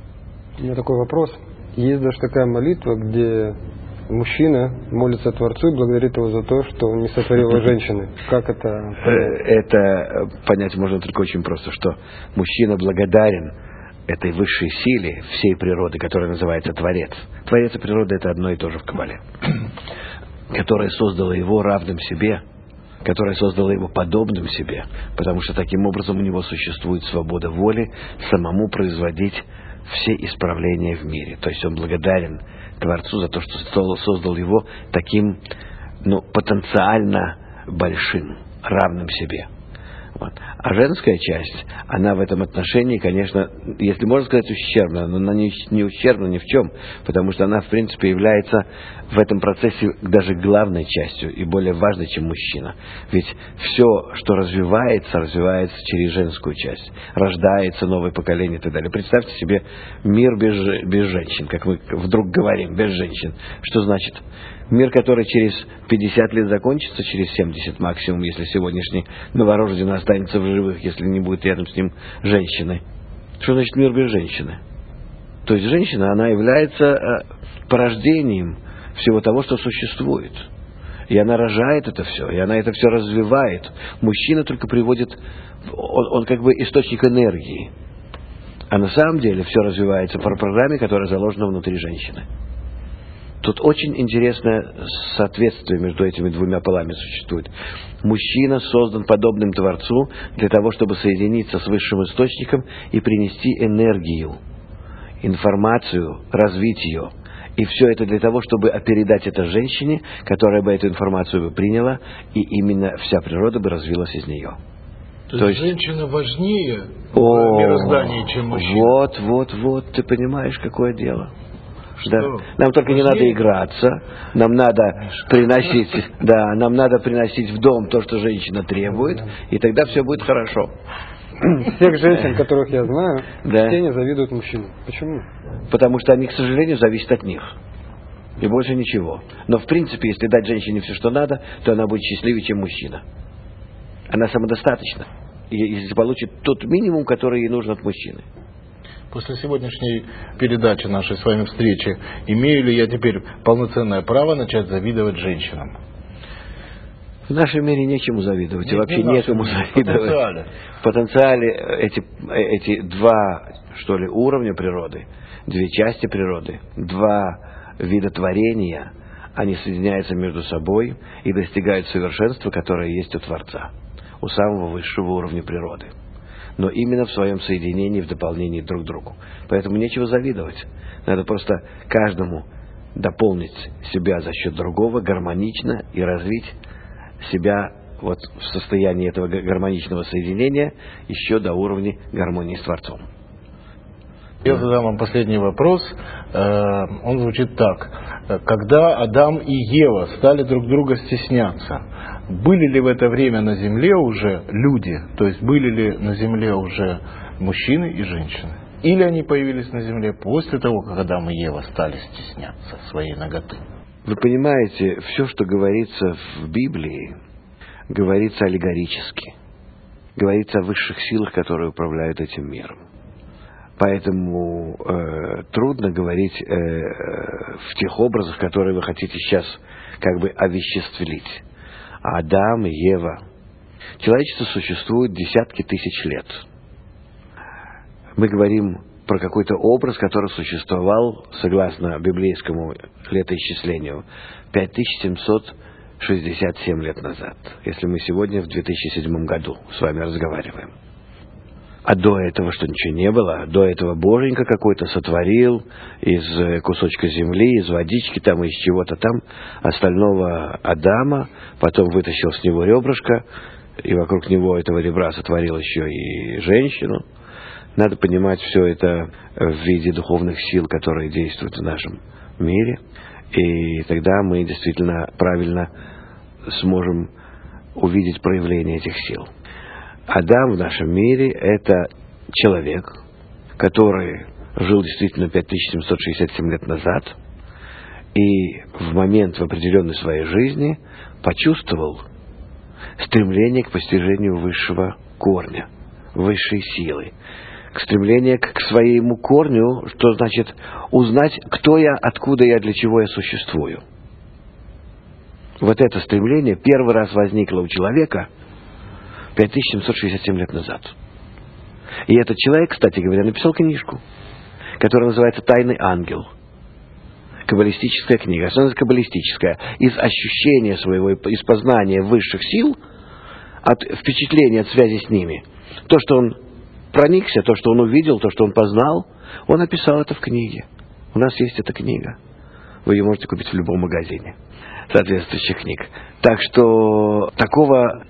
S3: У меня такой вопрос. Есть даже такая молитва, где мужчина молится Творцу и благодарит его за то, что он не сотворил его женщины. Как это понять?
S2: Это понять можно только очень просто, что мужчина благодарен этой высшей силе всей природы, которая называется Творец. Творец и природа — это одно и то же в Каббале. Которая создала его равным себе, которая создала его подобным себе, потому что таким образом у него существует свобода воли самому производить все исправления в мире. То есть он благодарен Творцу за то, что создал его таким, ну, потенциально большим, равным себе. Вот. А женская часть, она в этом отношении, конечно, если можно сказать, ущербна, но она не, не ущербна ни в чем, потому что она, в принципе, является в этом процессе даже главной частью и более важной, чем мужчина. Ведь все, что развивается, развивается через женскую часть. Рождается новое поколение и так далее. Представьте себе мир без, без женщин, как мы вдруг говорим, без женщин. Что значит? Мир, который через пятьдесят лет закончится, через семьдесят максимум, если сегодняшний новорожденный останется в живых, если не будет рядом с ним женщины. Что значит мир без женщины? То есть женщина, она является порождением всего того, что существует. И она рожает это все, и она это все развивает. Мужчина только приводит, он, он как бы источник энергии. А на самом деле все развивается по программе, которая заложена внутри женщины. Тут очень интересное соответствие между этими двумя полами существует. Мужчина создан подобным Творцу для того, чтобы соединиться с высшим источником и принести энергию, информацию, развить ее. И все это для того, чтобы передать это женщине, которая бы эту информацию бы приняла, и именно вся природа бы развилась из нее.
S1: То,
S2: То
S1: есть
S2: есть
S1: женщина важнее
S2: о,
S1: в мироздании, чем мужчина.
S2: Вот, вот, вот, ты понимаешь, какое дело. Да. Нам только
S1: важнее?
S2: Не надо играться, нам надо приносить, да, нам надо приносить в дом то, что женщина требует, и тогда все будет хорошо.
S3: всех женщин, которых я знаю,
S2: Да.
S3: все не завидуют мужчинам. Почему?
S2: Потому что они, к сожалению, зависят от них. И больше ничего. Но, в принципе, если дать женщине все, что надо, то она будет счастливее, чем мужчина. Она самодостаточна. И если получит тот минимум, который ей нужен от мужчины.
S1: После сегодняшней передачи, нашей с вами встречи, имею ли я теперь полноценное право начать завидовать женщинам?
S2: В нашем мире нечему завидовать.
S1: Нет,
S2: И вообще
S1: не
S2: некому
S1: нашем,
S2: завидовать.
S1: в потенциале.
S2: В потенциале эти, эти два, что ли, уровня природы, две части природы, два вида творения, они соединяются между собой и достигают совершенства, которое есть у Творца, у самого высшего уровня природы. Но именно в своем соединении, в дополнении друг к другу. Поэтому нечего завидовать. Надо просто каждому дополнить себя за счет другого гармонично и развить себя вот в состоянии этого гармоничного соединения еще до уровня гармонии с Творцом.
S1: Я задам вам последний вопрос. Он звучит так. Когда Адам и Ева стали друг друга стесняться, были ли в это время на земле уже люди? То есть были ли на земле уже мужчины и женщины? Или они появились на земле после того, как Адам и Ева стали стесняться своей наготы?
S2: Вы понимаете, все, что говорится в Библии, говорится аллегорически. Говорится о высших силах, которые управляют этим миром. Поэтому э, трудно говорить э, в тех образах, которые вы хотите сейчас как бы овеществлить. Адам и Ева. Человечество существует десятки тысяч лет. Мы говорим про какой-то образ, который существовал, согласно библейскому летоисчислению, пять тысяч семьсот шестьдесят семь лет назад, если мы сегодня в две тысячи седьмом году с вами разговариваем. А до этого что, ничего не было? До этого Боженька какой-то сотворил из кусочка земли, из водички, там, из чего-то там, остального Адама, потом вытащил с него ребрышко, и вокруг него этого ребра сотворил еще и женщину. Надо понимать все это в виде духовных сил, которые действуют в нашем мире, и тогда мы действительно правильно сможем увидеть проявление этих сил. Адам в нашем мире – это человек, который жил действительно пять тысяч семьсот шестьдесят семь лет назад, и в момент в определенной своей жизни почувствовал стремление к постижению высшего корня, высшей силы, к стремлению к своему корню, что значит узнать, кто я, откуда я, для чего я существую. Вот это стремление первый раз возникло у человека пять тысяч семьсот шестьдесят семь лет назад. И этот человек, кстати говоря, написал книжку, которая называется «Тайный ангел». Каббалистическая книга. Что значит каббалистическая? Из ощущения своего, из познания высших сил, от впечатления, от связи с ними. То, что он проникся, то, что он увидел, то, что он познал, он описал это в книге. У нас есть эта книга. Вы ее можете купить в любом магазине соответствующих книг. Так что такого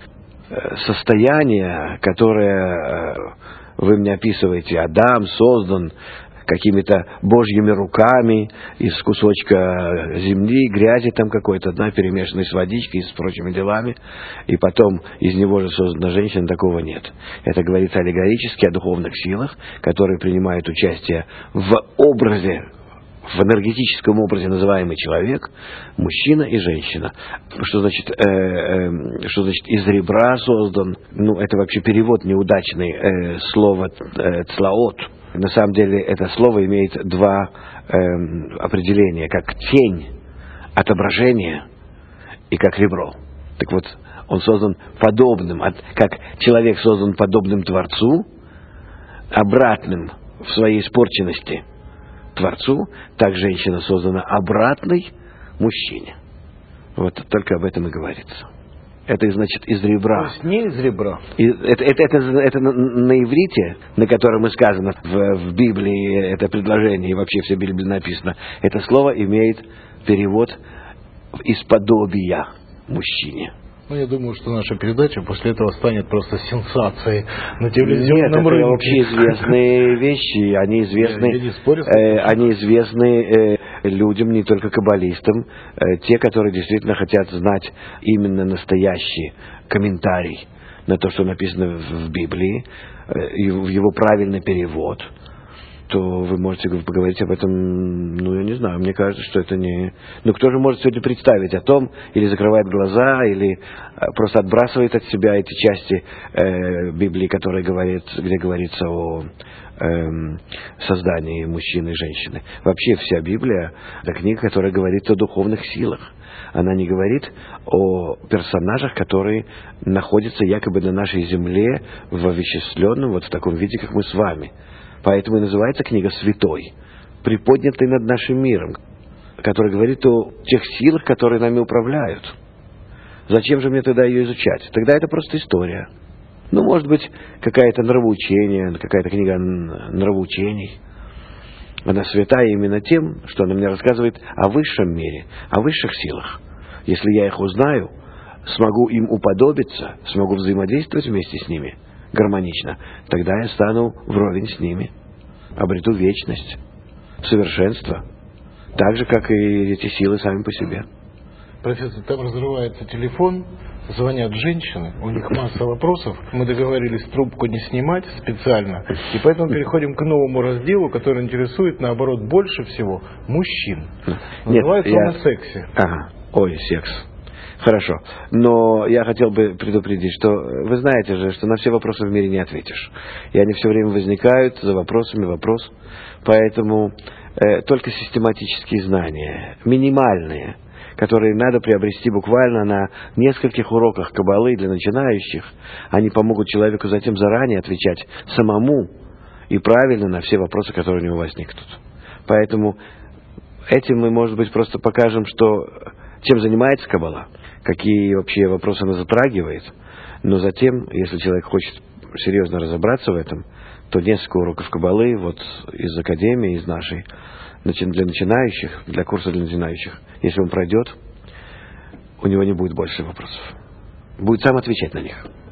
S2: состояние, которое вы мне описываете, Адам создан какими-то божьими руками из кусочка земли, грязи там какой-то, да, перемешанной с водичкой и с прочими делами, и потом из него же создана женщина, такого нет. Это говорится аллегорически о духовных силах, которые принимают участие в образе, в энергетическом образе называемый человек, мужчина и женщина. Что значит, э, э, что значит из ребра создан? Ну, это вообще перевод неудачный, э, слово э, цлаот. На самом деле это слово имеет два э, определения, как тень, отображение и как ребро. Так вот, он создан подобным, от, как человек создан подобным Творцу, обратным в своей испорченности Творцу, так женщина создана обратной мужчине. Вот только об этом и говорится. Это значит из ребра.
S1: То есть не из ребра.
S2: И это, это, это, это на, на иврите, на котором и сказано в, в Библии это предложение, и вообще все в Библии написано, это слово имеет перевод из подобия мужчине.
S1: Ну, я думаю, что наша передача после этого станет просто сенсацией на телевизионном
S2: Нет, это
S1: рынке.
S2: вообще известные вещи, они известны,
S1: я, я не спорю,
S2: э, они известны э, людям, не только каббалистам, э, те, которые действительно хотят знать именно настоящий комментарий на то, что написано в, в Библии. в его правильный перевод, то вы можете поговорить об этом, ну, я не знаю, мне кажется, что это не... Ну, кто же может сегодня представить о том, или закрывает глаза, или просто отбрасывает от себя эти части э, Библии, которые говорит, где говорится о э, создании мужчины и женщины. Вообще вся Библия — это книга, которая говорит о духовных силах. Она не говорит о персонажах, которые находятся якобы на нашей земле в овеществленном, вот в таком виде, как мы с вами. Поэтому и называется книга «Святой», приподнятый над нашим миром, который говорит о тех силах, которые нами управляют. Зачем же мне тогда ее изучать? Тогда это просто история. Ну, может быть, какая-то нравоучение, какая-то книга нравоучений. Она святая именно тем, что она мне рассказывает о высшем мире, о высших силах. Если я их узнаю, смогу им уподобиться, смогу взаимодействовать вместе с ними гармонично, тогда я стану вровень с ними, обрету вечность, совершенство, так же, как и эти силы сами по себе.
S1: Профессор, там разрывается телефон, звонят женщины, у них масса вопросов. Мы договорились трубку не снимать специально, и поэтому переходим к новому разделу, который интересует, наоборот, больше всего мужчин. Называется
S2: Нет, я...
S1: он о сексе.
S2: Ага, ой, секс. Хорошо, но я хотел бы предупредить, что вы знаете же, что на все вопросы в мире не ответишь. И они все время возникают за вопросами вопрос. Поэтому э, только систематические знания, минимальные, которые надо приобрести буквально на нескольких уроках каббалы для начинающих, они помогут человеку затем заранее отвечать самому и правильно на все вопросы, которые у него возникнут. Поэтому этим мы, может быть, просто покажем, что чем занимается каббала, какие вообще вопросы она затрагивает, но затем, если человек хочет серьезно разобраться в этом, то несколько уроков каббалы вот из академии, из нашей, для начинающих, для курса для начинающих, если он пройдет, у него не будет больше вопросов. Будет сам отвечать на них.